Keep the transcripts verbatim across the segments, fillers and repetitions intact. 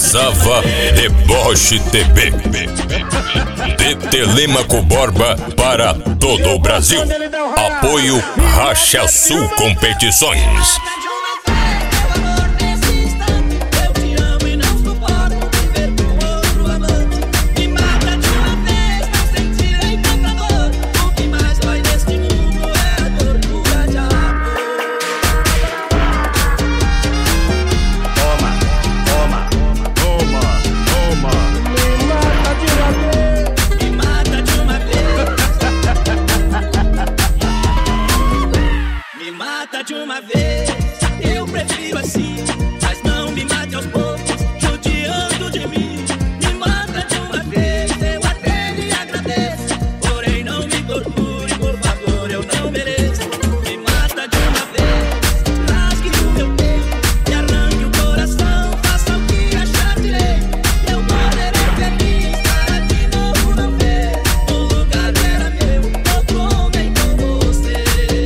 Sava e Bosch T B. De Telêmaco Borba para todo o Brasil. Apoio Racha Sul Competições. De uma vez, eu prefiro assim, mas não me mate aos poucos, judiando de mim. Me mata de uma vez, eu até lhe agradeço, porém não me torture, por favor, eu não mereço. Me mata de uma vez, rasgue o meu peito, me arranque o coração, faça o que achar direito. Eu poderei feliz, para de novo não ver, o lugar era meu, outro homem com você.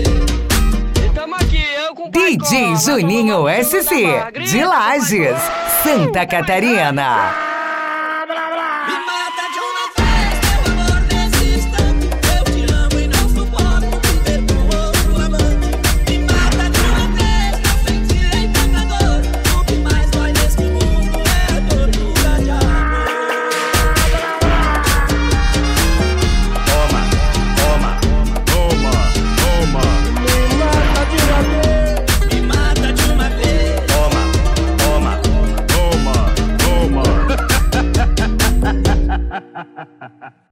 D J Juninho S C, de Lages, Santa Catarina.